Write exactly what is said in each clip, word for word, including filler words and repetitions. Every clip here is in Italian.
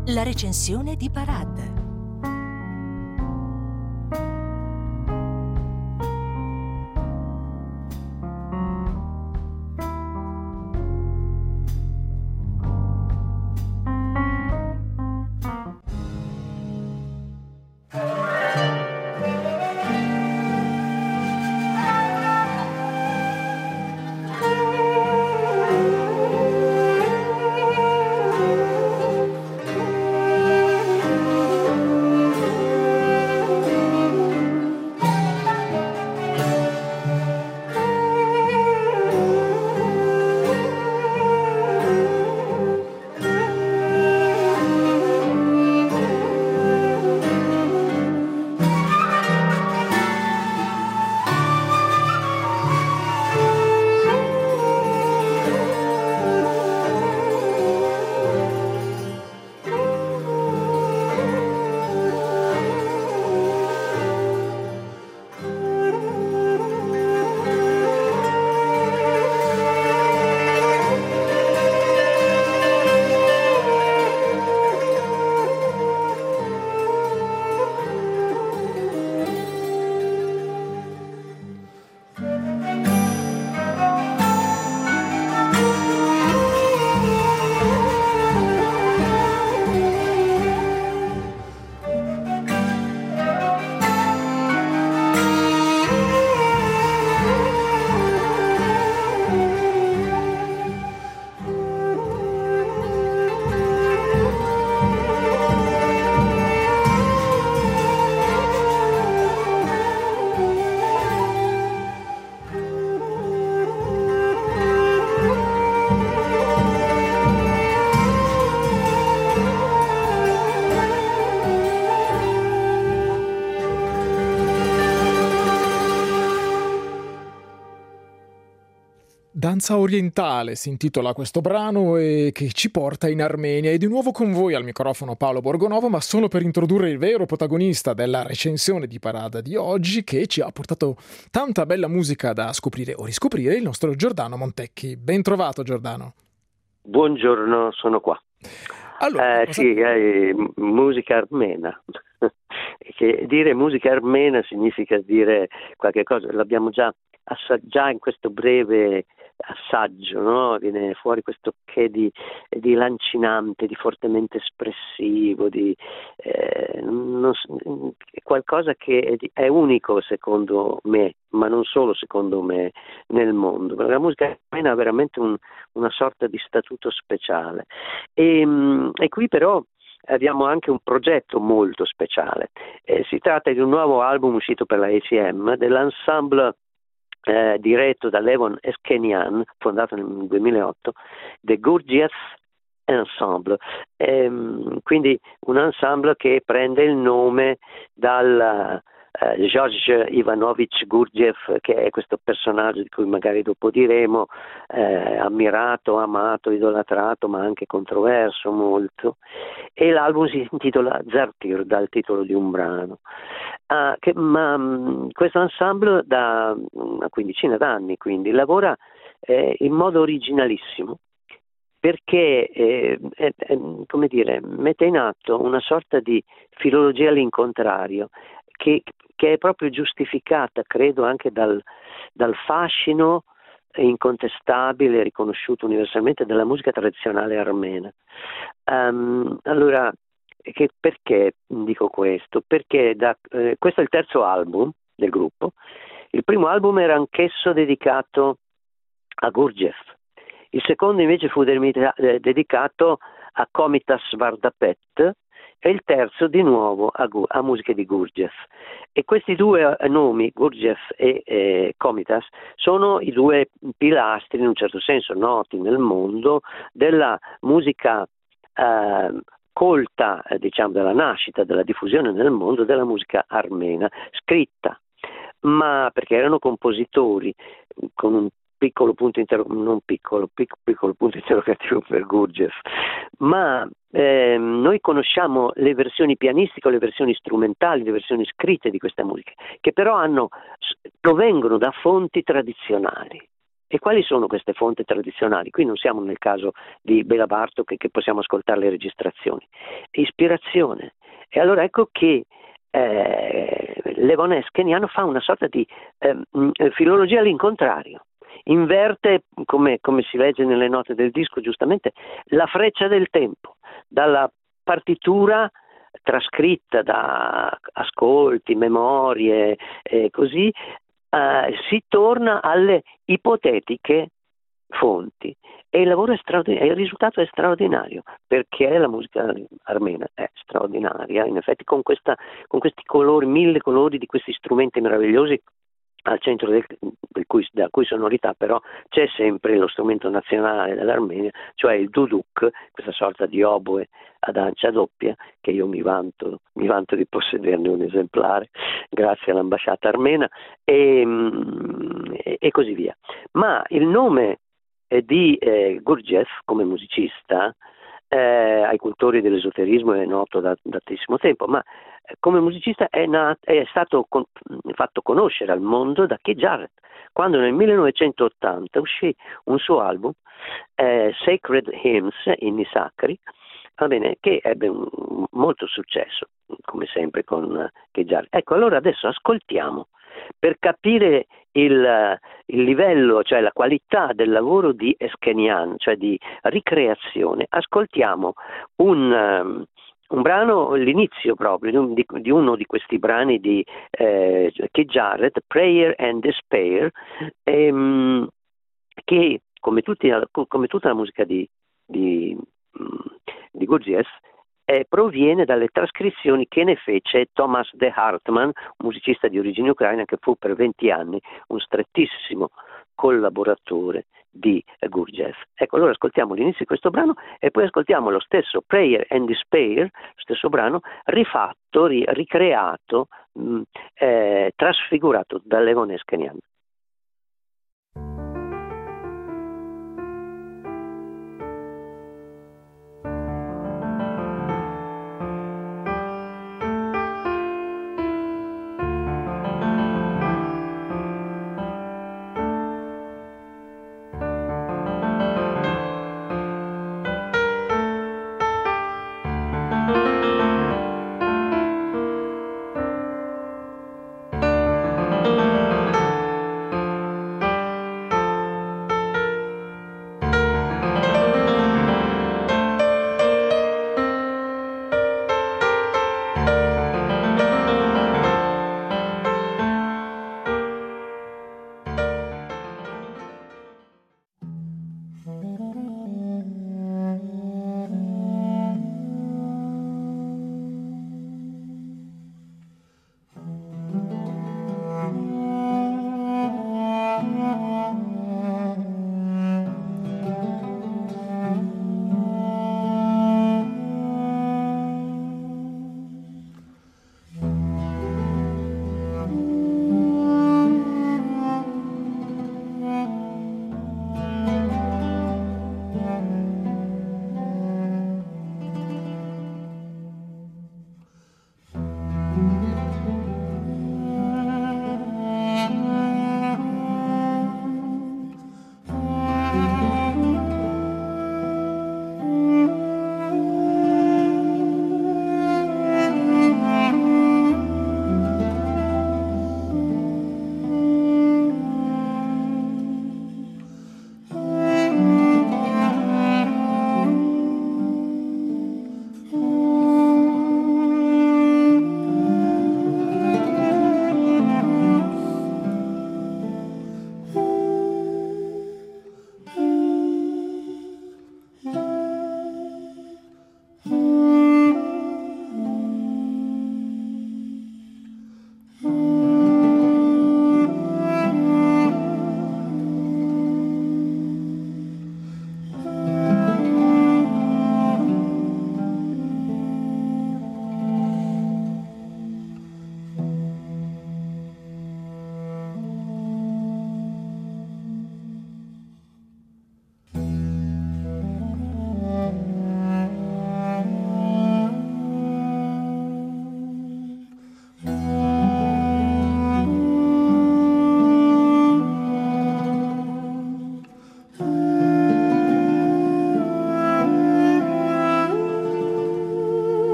La recensione di Parad. Danza orientale si intitola questo brano e che ci porta in Armenia. E di nuovo con voi al microfono Paolo Borgonovo, ma solo per introdurre il vero protagonista della recensione di Parad di oggi, che ci ha portato tanta bella musica da scoprire o riscoprire, il nostro Giordano Montecchi. Ben trovato, Giordano. Buongiorno, sono qua. Allora, eh, cosa... Sì, eh, musica armena. Che dire musica armena significa dire qualche cosa, l'abbiamo già assaggiato in questo breve assaggio, no? Viene fuori questo che di, di lancinante, di fortemente espressivo, di eh, non, qualcosa che è, di, è unico secondo me, ma non solo secondo me nel mondo. La musica armena ha veramente un, una sorta di statuto speciale e, e qui però abbiamo anche un progetto molto speciale. Eh, si tratta di un nuovo album uscito per la A C M dell'ensemble eh, diretto da Levon Eskenian, fondato nel duemilaotto, The Gurdjieff Ensemble. Ehm, quindi un ensemble che prende il nome dal Uh, George Ivanovich Gurdjieff, che è questo personaggio di cui magari dopo diremo, eh, ammirato, amato, idolatrato, ma anche controverso molto. E l'album si intitola Zartir, dal titolo di un brano. Uh, che, ma mh, questo ensemble da una quindicina d'anni quindi lavora eh, in modo originalissimo, perché eh, eh, eh, come dire, mette in atto una sorta di filologia all'incontrario che, che è proprio giustificata, credo, anche dal, dal fascino incontestabile, riconosciuto universalmente, della musica tradizionale armena. Um, allora, che, perché dico questo? Perché da, eh, questo è il terzo album del gruppo. Il primo album era anch'esso dedicato a Gurdjieff. Il secondo invece fu de- dedicato a Komitas Vardapet e il terzo di nuovo a, Gu- a musiche di Gurdjieff. E questi due nomi, Gurdjieff e eh, Komitas, sono i due pilastri, in un certo senso noti nel mondo, della musica eh, colta, eh, diciamo, della nascita, della diffusione nel mondo della musica armena, scritta, ma perché erano compositori con un piccolo punto inter- non piccolo, pic- piccolo punto interrogativo per Gurdjieff, ma eh, noi conosciamo le versioni pianistiche, le versioni strumentali, le versioni scritte di questa musica, che però hanno, provengono da fonti tradizionali. E quali sono queste fonti tradizionali? Qui non siamo nel caso di Bela Bartok che possiamo ascoltare le registrazioni. Ispirazione. E allora ecco che eh, Levon Eskenian fa una sorta di eh, filologia all'incontrario. Inverte, come, come si legge nelle note del disco giustamente, la freccia del tempo, dalla partitura trascritta da ascolti, memorie e così, eh, si torna alle ipotetiche fonti e il lavoro è straordinario, il risultato è straordinario perché la musica armena è straordinaria, in effetti con, questa, con questi colori, mille colori di questi strumenti meravigliosi. Al centro del, del cui, della cui sonorità però c'è sempre lo strumento nazionale dell'Armenia, cioè il duduk, questa sorta di oboe ad ancia doppia che io mi vanto, mi vanto di possederne un esemplare grazie all'ambasciata armena e, e, e così via. Ma il nome eh, di eh, Gurdjieff come musicista eh, ai cultori dell'esoterismo è noto da, da tantissimo tempo, ma come musicista è, nat- è stato con- fatto conoscere al mondo da Keith Jarrett, quando nel millenovecentottanta uscì un suo album, eh, Sacred Hymns, inni sacri, va bene, che ebbe un, molto successo, come sempre con Keith Jarrett. Ecco, allora adesso ascoltiamo, per capire il, il livello, cioè la qualità del lavoro di Eskenian, cioè di ricreazione, ascoltiamo un... Um, un brano, l'inizio proprio di, di uno di questi brani di eh, Keith Jarrett, Prayer and Despair, ehm, che come, tutti, come tutta la musica di, di, di Gurdjieff eh, proviene dalle trascrizioni che ne fece Thomas de Hartmann, un musicista di origine ucraina che fu per venti anni un strettissimo collaboratore di Gurdjieff. Ecco, allora ascoltiamo l'inizio di questo brano e poi ascoltiamo lo stesso Prayer and Despair, lo stesso brano rifatto, ri- ricreato, mh, eh, trasfigurato da Levon Eskenian.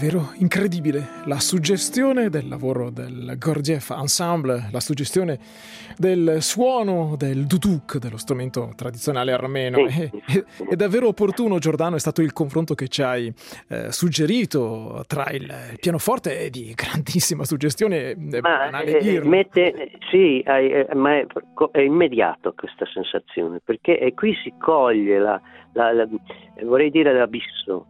davvero incredibile la suggestione del lavoro del Gurdjieff Ensemble, la suggestione del suono del duduk, dello strumento tradizionale armeno. È, è, è davvero opportuno, Giordano, è stato il confronto che ci hai eh, suggerito tra il, il pianoforte, è di grandissima suggestione, è banale eh, dirlo. Mette, sì, eh, ma è, è immediato questa sensazione, perché è, qui si coglie la, la, la, vorrei dire l'abisso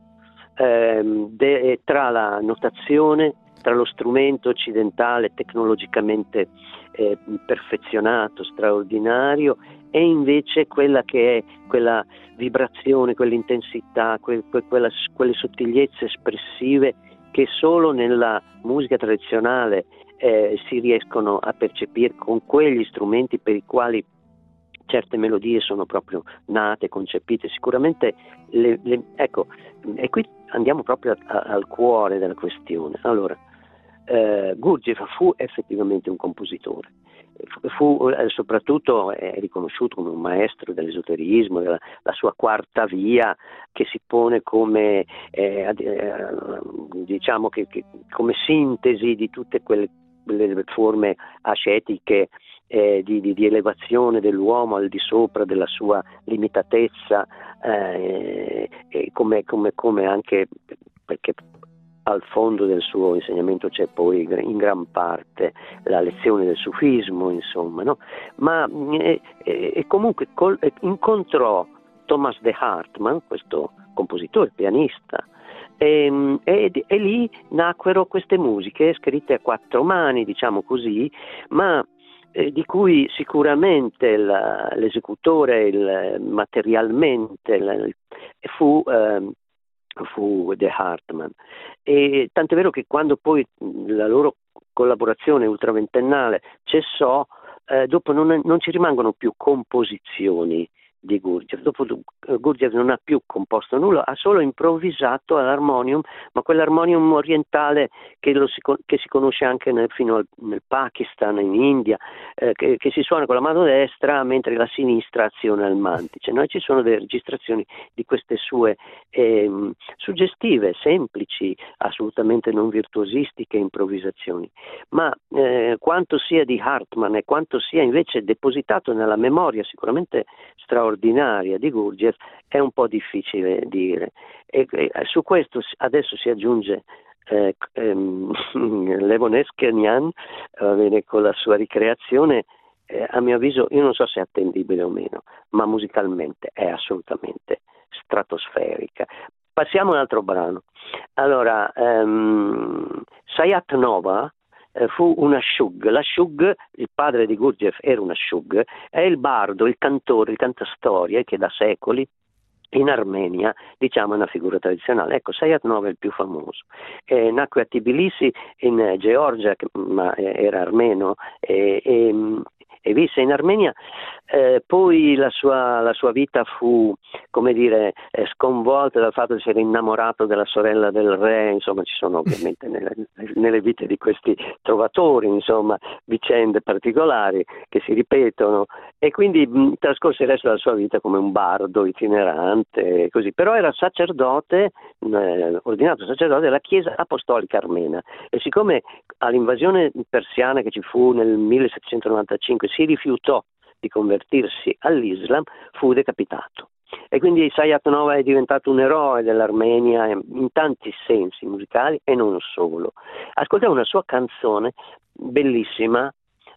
ehm, de, tra la notazione, tra lo strumento occidentale tecnologicamente eh, perfezionato, straordinario, e invece quella che è quella vibrazione, quell'intensità, que, que, quella, quelle sottigliezze espressive che solo nella musica tradizionale eh, si riescono a percepire con quegli strumenti per i quali certe melodie sono proprio nate, concepite. Sicuramente, le, le, ecco, e qui andiamo proprio a, a, al cuore della questione. Allora, eh, Gurdjieff fu effettivamente un compositore, fu eh, soprattutto è riconosciuto come un maestro dell'esoterismo, della la sua quarta via che si pone come eh, eh, diciamo che, che come sintesi di tutte quelle, quelle forme ascetiche eh, di, di, di elevazione dell'uomo al di sopra della sua limitatezza, eh, e come, come, come anche perché al fondo del suo insegnamento c'è poi in gran parte la lezione del sufismo, insomma, no? Ma e, e comunque col, incontrò Thomas de Hartmann, questo compositore, pianista, e, e, e lì nacquero queste musiche scritte a quattro mani, diciamo così, ma eh, di cui sicuramente la, l'esecutore il, materialmente il, fu eh, fu de Hartmann, e tant'è vero che quando poi la loro collaborazione ultraventennale cessò, eh, dopo non, non ci rimangono più composizioni di Gurdjieff. Dopo Gurdjieff non ha più composto nulla, ha solo improvvisato all'armonium, ma quell'armonium orientale che, lo si, che si conosce anche nel, fino al, nel Pakistan, in India, eh, che, che si suona con la mano destra mentre la sinistra aziona il mantice. Noi ci sono delle registrazioni di queste sue eh, suggestive, semplici, assolutamente non virtuosistiche improvvisazioni, ma eh, quanto sia di Hartmann e quanto sia invece depositato nella memoria sicuramente straordinaria di Gurdjieff è un po' difficile dire, e, e su questo adesso si aggiunge eh, ehm, Levon Eskenian eh, con la sua ricreazione, eh, a mio avviso, io non so se è attendibile o meno, ma musicalmente è assolutamente stratosferica. Passiamo a un altro brano. Allora, ehm, Sayat Nova fu un ashug. L'ashug, il padre di Gurdjieff era un ashug, è il bardo, il cantore, il cantastorie che da secoli in Armenia, diciamo, è una figura tradizionale. Ecco, Sayat Nova è il più famoso. Eh, nacque a Tbilisi in Georgia, che, ma era armeno, e, e, e visse in Armenia. Eh, poi la sua, la sua vita fu, come dire, eh, sconvolta dal fatto di essere innamorato della sorella del re. Insomma, ci sono ovviamente nelle, nelle vite di questi trovatori, insomma, vicende particolari che si ripetono, e quindi mh, trascorse il resto della sua vita come un bardo itinerante, così. Però era sacerdote, eh, ordinato sacerdote della Chiesa Apostolica Armena, e siccome all'invasione persiana che ci fu nel millesettecentonovantacinque si rifiutò di convertirsi all'Islam, fu decapitato. E quindi Sayat Nova è diventato un eroe dell'Armenia in tanti sensi musicali e non solo. Ascoltiamo una sua canzone bellissima,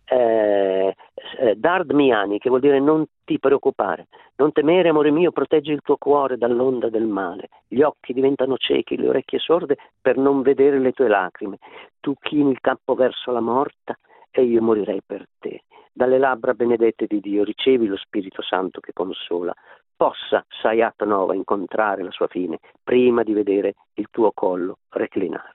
eh, eh, Dard Miani, che vuol dire non ti preoccupare, non temere, amore mio, proteggi il tuo cuore dall'onda del male. Gli occhi diventano ciechi, le orecchie sorde per non vedere le tue lacrime. Tu chini il capo verso la morta e io morirei per te. Dalle labbra benedette di Dio ricevi lo Spirito Santo che consola. Possa Sayat Nova incontrare la sua fine prima di vedere il tuo collo reclinare.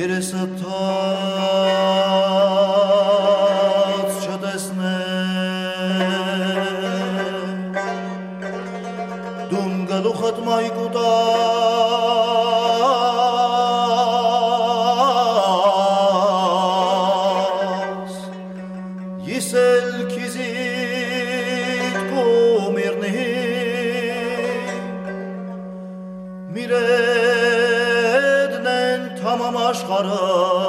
երեսըթաց չտեսնեմ դուն գլուխդ մայկուտաց իսել քիզիտ կոմիրնի միրեդն են թամամ աշխարը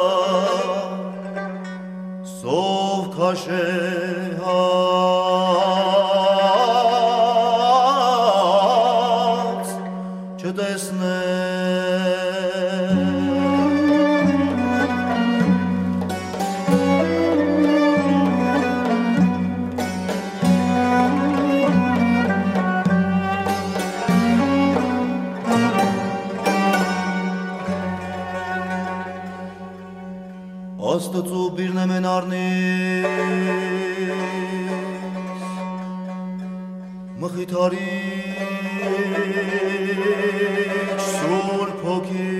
սով քաշե հաց չտեսնեմ Աստծու բիրնեմ են առնիս մխիթարիչ սուրբ հոգի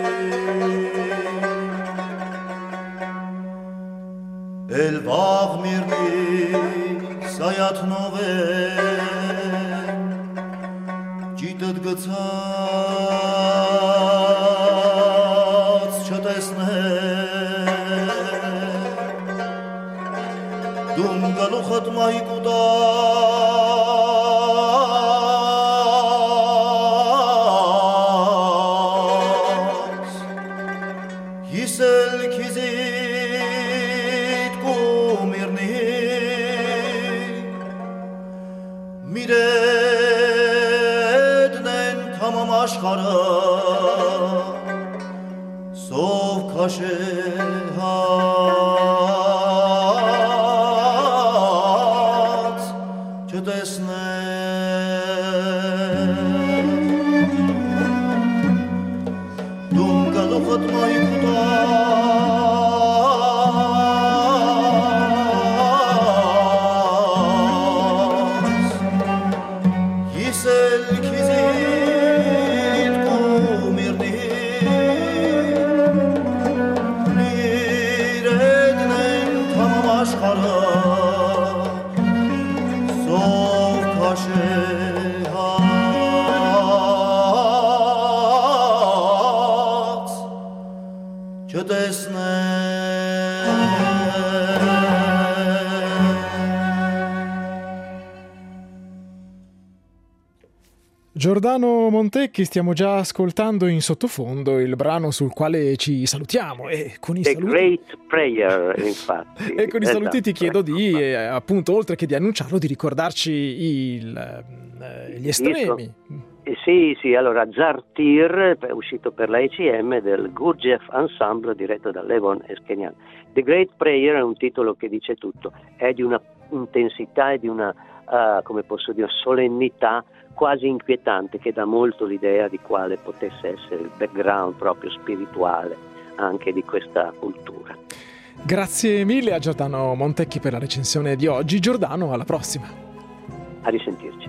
էլ վաղ միրնիս այատնով են ջիտըտ գցած չտեսնեմ դում գլուխդ մայկուտաց իսել քիզիտ կոմիրնի միրեդն են թամամ աշխարը սով քաշե հաց չտեսնեմ դում գլուխդ մայկուտաց իսել քիզիտ կոմիրնի միրեդն են թամամ աշխարը սով քաշե հաց չտեսնեմ Giordano Montecchi, stiamo già ascoltando in sottofondo il brano sul quale ci salutiamo e con i The saluti Great Prayer, infatti. e con i saluti Esatto. ti chiedo di eh, appunto, oltre che di annunciarlo, di ricordarci il, eh, gli estremi. Eh, Sì, sì, allora Zartir è uscito per la E C M del Gurdjieff Ensemble diretto da Levon Eskenian. The Great Prayer è un titolo che dice tutto, è di una intensità e di una, uh, come posso dire, solennità quasi inquietante che dà molto l'idea di quale potesse essere il background proprio spirituale anche di questa cultura. Grazie mille a Giordano Montecchi per la recensione di oggi. Giordano, alla prossima. A risentirci.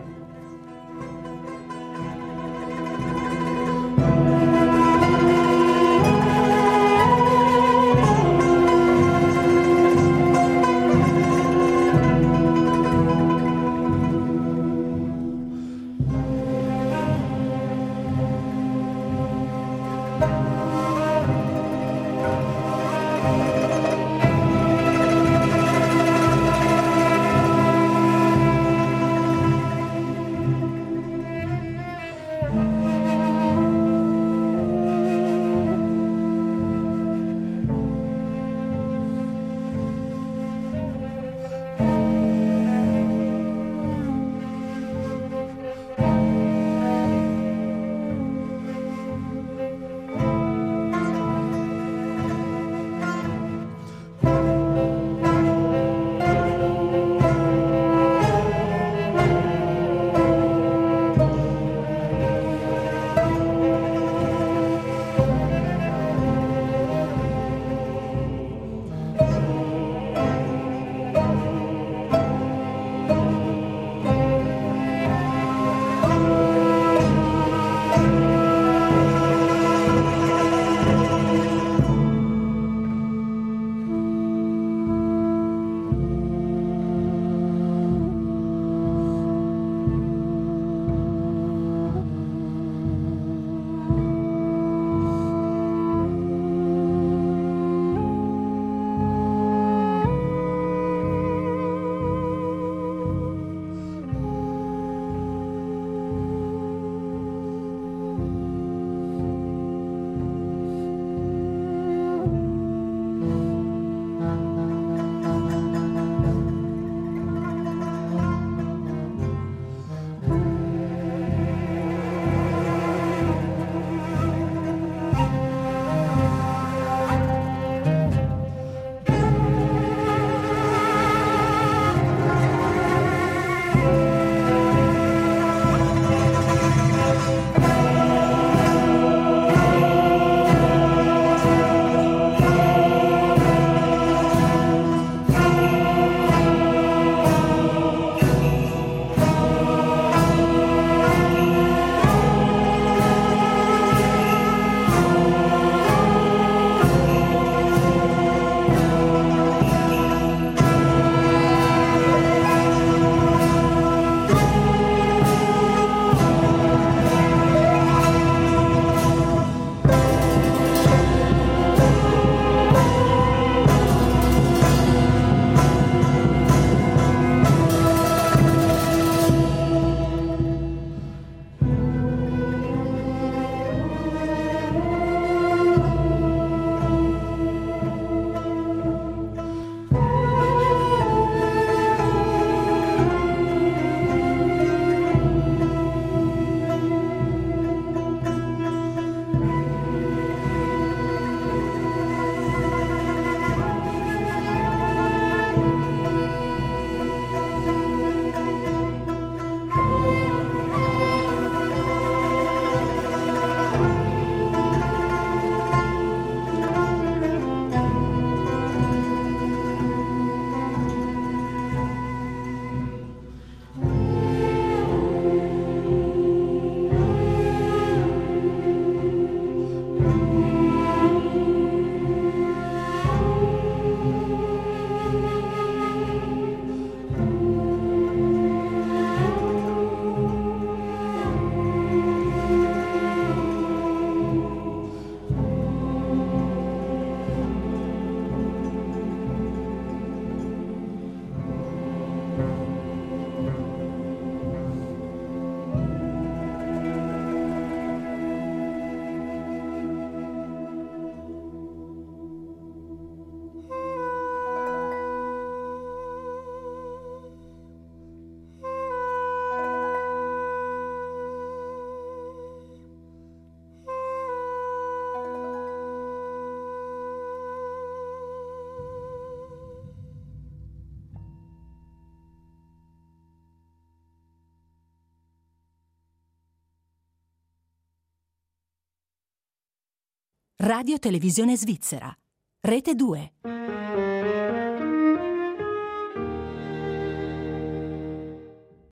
Radio Televisione Svizzera. Rete due.